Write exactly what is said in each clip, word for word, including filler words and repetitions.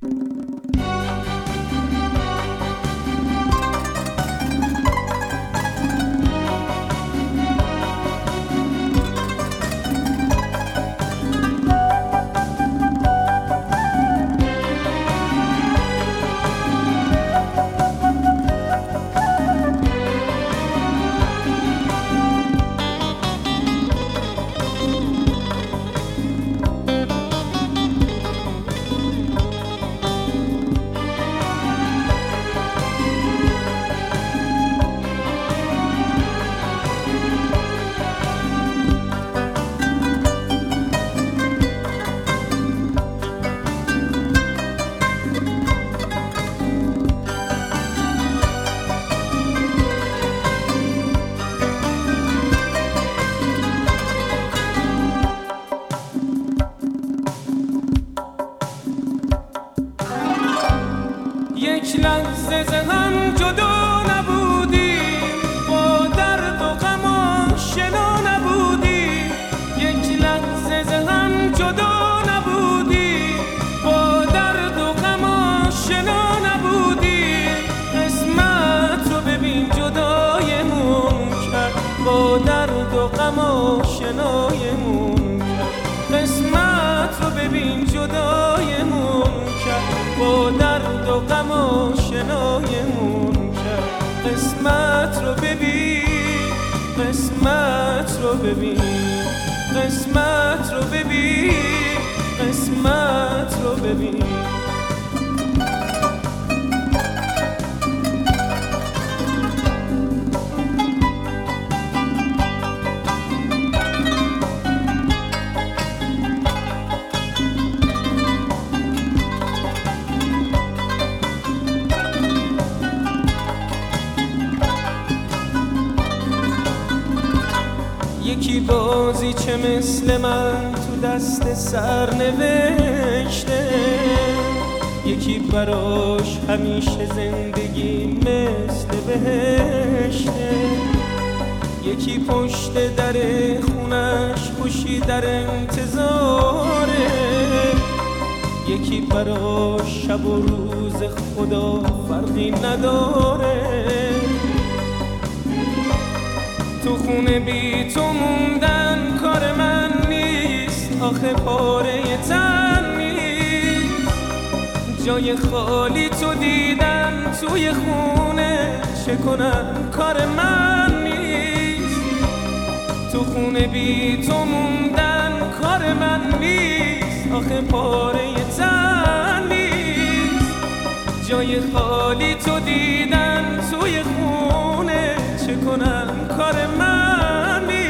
یک لحظه ز هم جدا نبودیم، با درد و غم آشنا نبودیم. یک لحظه ز هم جدا نبودیم، با درد و غم آشنا نبودیم. قسمت رو ببین جدایمون کرد، با درد و غم آشنایمون کرد. قسمت رو ببین جدایمون کرد، با درد و غم آشنایمون کرد. قسمت رو ببین، قسمت رو ببین، قسمت رو ببین، قسمت رو ببین. یکی بازی چه مثل من تو دست سر نوشته، یکی براش همیشه زندگی مثل بهشته. یکی پشت در خونش خوشی در انتظاره، یکی براش شب و روز خدا فرقی نداره. تو خونه بی تو موندن کار من نیست، آخه پاره تن نیست. جای خالی تو دیدن توی خونه چه کنم کار من نیست. تو خونه بی تو موندن کار من نیست، آخه پاره تن نیست. جای خالی تو دیدن توی خونه چه کنم کار من نیست.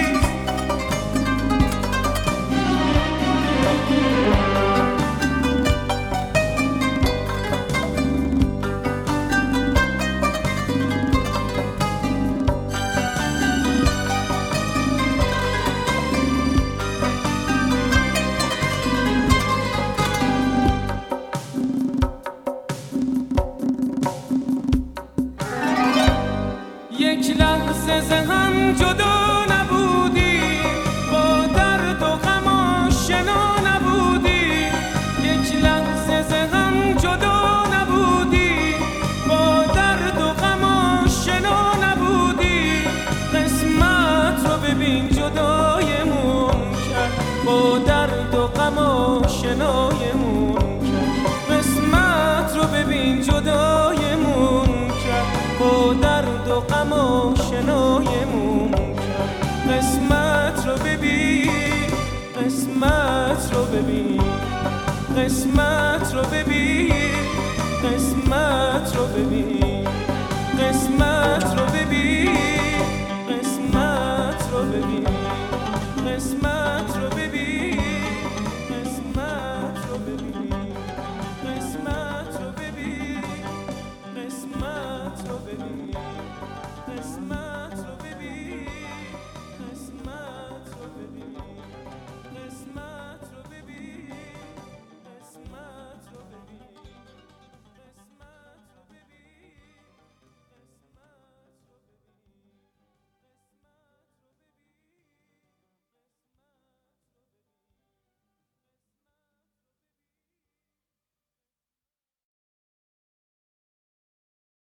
یک لحظه ز هم جدا نبودیم، با درد و غم آشنا نبودیم. یک لحظه ز هم جدا نبودیم، با درد و غم آشنا نبودیم. قسمت رو ببین جدایمون کرد، با درد و غم آشنایمون کرد. قسمت رو ببین جدایمون کرد، با درد و غم آشنایمون کرد. قسمت رو ببین، قسمت رو ببین، قسمت رو ببین، قسمت رو ببین، قسمت رو ببین.